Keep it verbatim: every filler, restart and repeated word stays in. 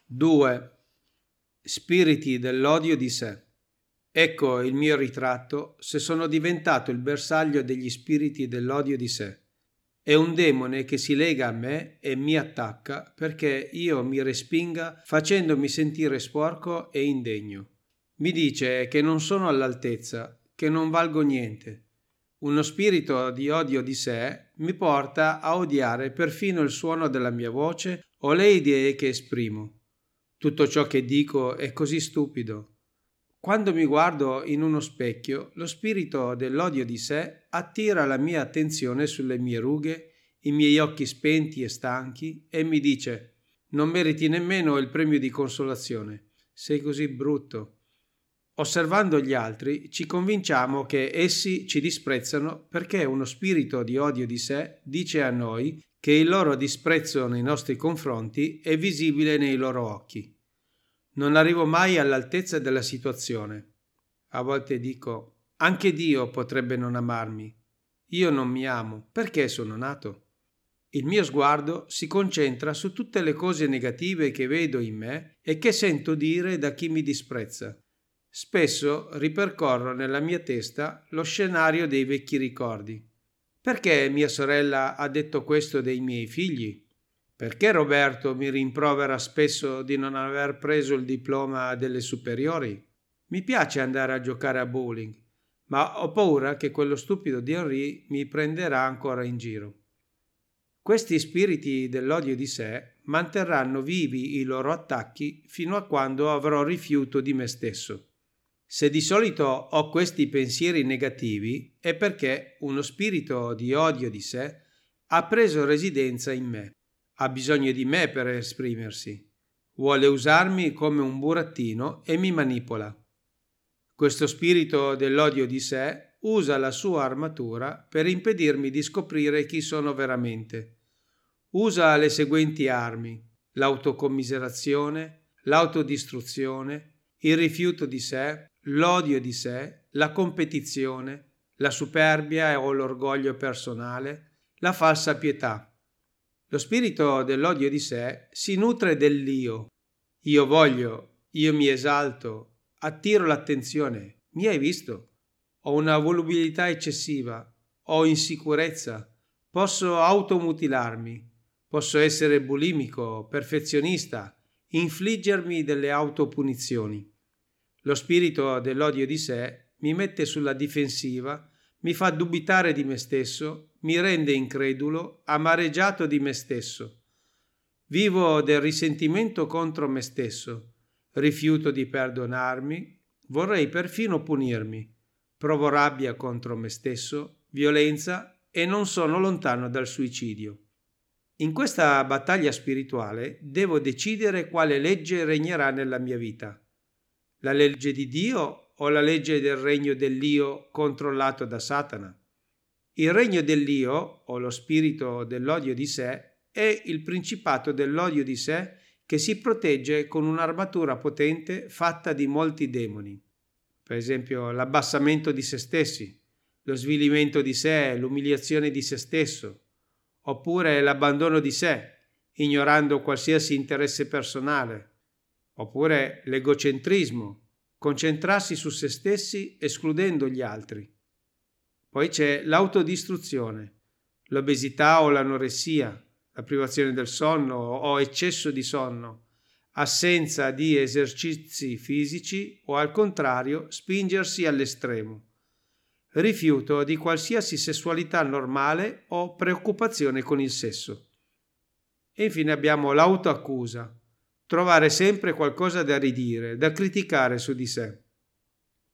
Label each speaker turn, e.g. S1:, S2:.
S1: due. Spiriti dell'odio di sé. Ecco il mio ritratto se sono diventato il bersaglio degli spiriti dell'odio di sé. È un demone che si lega a me e mi attacca perché io mi respinga facendomi sentire sporco e indegno. Mi dice che non sono all'altezza, che non valgo niente. Uno spirito di odio di sé mi porta a odiare perfino il suono della mia voce o le idee che esprimo. Tutto ciò che dico è così stupido. Quando mi guardo in uno specchio, lo spirito dell'odio di sé attira la mia attenzione sulle mie rughe, i miei occhi spenti e stanchi e mi dice: non meriti nemmeno il premio di consolazione, sei così brutto. Osservando gli altri ci convinciamo che essi ci disprezzano perché uno spirito di odio di sé dice a noi che il loro disprezzo nei nostri confronti è visibile nei loro occhi. Non arrivo mai all'altezza della situazione. A volte dico: anche Dio potrebbe non amarmi. Io non mi amo. Perché sono nato? Il mio sguardo si concentra su tutte le cose negative che vedo in me e che sento dire da chi mi disprezza. Spesso ripercorro nella mia testa lo scenario dei vecchi ricordi. Perché mia sorella ha detto questo dei miei figli? Perché Roberto mi rimprovera spesso di non aver preso il diploma delle superiori? Mi piace andare a giocare a bowling, ma ho paura che quello stupido di Henry mi prenderà ancora in giro. Questi spiriti dell'odio di sé manterranno vivi i loro attacchi fino a quando avrò rifiuto di me stesso. Se di solito ho questi pensieri negativi è perché uno spirito di odio di sé ha preso residenza in me. Ha bisogno di me per esprimersi. Vuole usarmi come un burattino e mi manipola. Questo spirito dell'odio di sé usa la sua armatura per impedirmi di scoprire chi sono veramente. Usa le seguenti armi: l'autocommiserazione, l'autodistruzione, il rifiuto di sé, l'odio di sé, la competizione, la superbia o l'orgoglio personale, la falsa pietà. Lo spirito dell'odio di sé si nutre dell'io. Io voglio, io mi esalto, attiro l'attenzione. Mi hai visto? Ho una volubilità eccessiva, ho insicurezza, posso automutilarmi, posso essere bulimico, perfezionista, infliggermi delle autopunizioni. Lo spirito dell'odio di sé mi mette sulla difensiva, mi fa dubitare di me stesso, mi rende incredulo, amareggiato di me stesso. Vivo del risentimento contro me stesso, rifiuto di perdonarmi, vorrei perfino punirmi, provo rabbia contro me stesso, violenza e non sono lontano dal suicidio. In questa battaglia spirituale devo decidere quale legge regnerà nella mia vita. La legge di Dio o la legge del regno dell'io controllato da Satana? Il regno dell'io, o lo spirito dell'odio di sé, è il principato dell'odio di sé che si protegge con un'armatura potente fatta di molti demoni. Per esempio l'abbassamento di se stessi, lo svilimento di sé, l'umiliazione di se stesso, oppure l'abbandono di sé, ignorando qualsiasi interesse personale, oppure l'egocentrismo, concentrarsi su se stessi escludendo gli altri. Poi c'è l'autodistruzione, l'obesità o l'anoressia, la privazione del sonno o eccesso di sonno, assenza di esercizi fisici o al contrario spingersi all'estremo, rifiuto di qualsiasi sessualità normale o preoccupazione con il sesso. E infine abbiamo l'autoaccusa, trovare sempre qualcosa da ridire, da criticare su di sé.